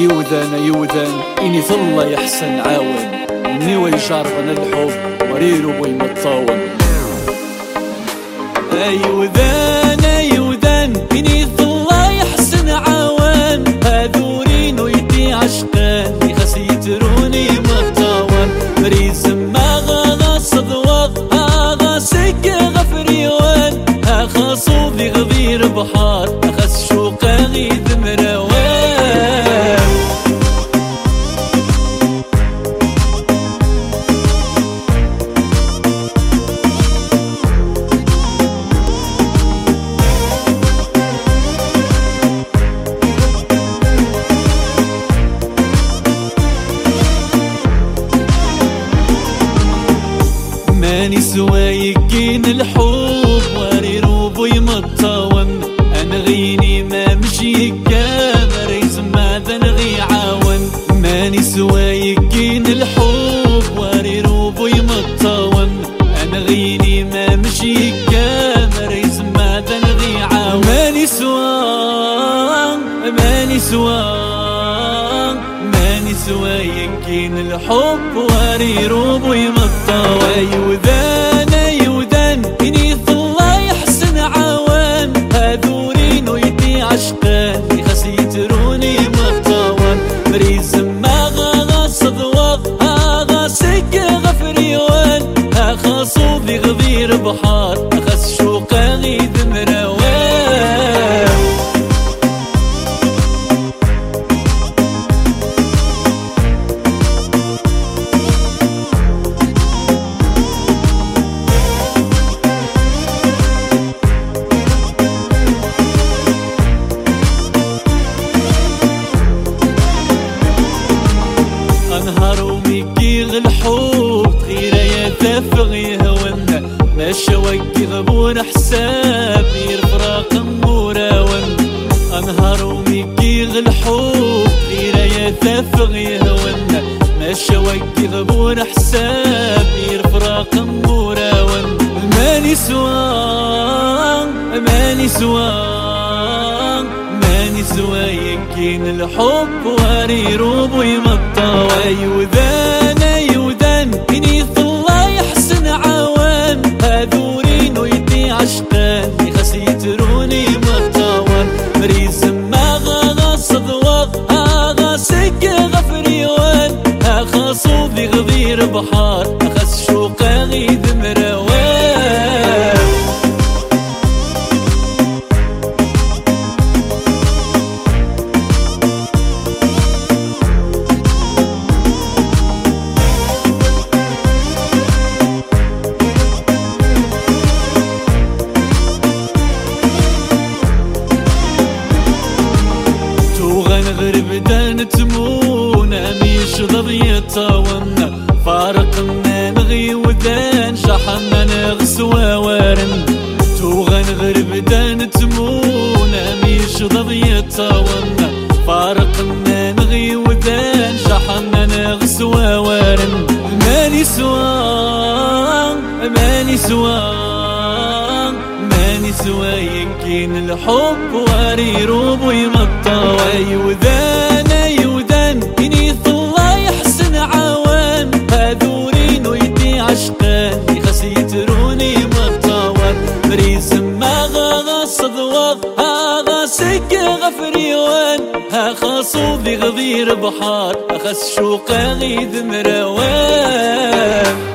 أيوذان أيوذان إني ظل يحسن عاون مني ويجاربنا الحب وريرو ويمطاون. أيوذان أيوذان إني ظل يحسن عاون هذورين ويدي عشقان يخسي يتروني مطاون مريز ما غاضا صدوق هذا سك غفريوان خاصوذي غضير بحار أخس شوقا غيد مروان. ماني سوايقين الحب وريروب ويمطاون انغيني ما مشي كامر يزماد نغي عاون. ماني سوايقين الحب وريروب ويمطاون انغيني ما مشي كامر يزماد نغي عاون. ماني سواق ماني سواق ماني سوايقين الحب وريروب ويمطاون. أيوذان أيوذان إني ظل يحسن عوان هذورين ويدي عشقان يخسي يتروني مطاون مريز ما غاضا صدوق هذا سك غفريوان خاصوذي غضير بحار أخس شوقا غيد مروان. أنهار وميكيغ الحب غير يتفغ يهون ماشا وكي غبون حساب يرفراق مراون. أنهار وميكيغ الحب غير يتفغ يهون ماشا وكي غبون حساب يرفراق مراون. ماني سواق ماني سواق ماني سوايقين الحب وريروب ويمطاون. أيوذان أيوذان إني ظل يحسن عوان هذورين ويدي عشقان يخسي يتروني مطاون مريز ما غاضا صدوق هذا سك غفريوان خاصوذي غضير بحار أخس شوقا غيد مروان. غرب دان تمون اميش ضضيطاون فارقنا نغي وذان شحنا نغسوا وارن. توغن غرب دان تمون اميش ضضيطاون فارقنا نغي وذان شحنا نغسوا وارن. ماني سواق ماني سواق ماني سوايقين الحب وريروب ويمطاون. أيوذان أيوذان إني ظل يحسن عوان هذورين ويدي عشقان يخسي يتروني مطاون مريز ما غاضا صدوق هذا سك غفريوان خاصوذي غضير بحار أخس شوقا غيد مروان.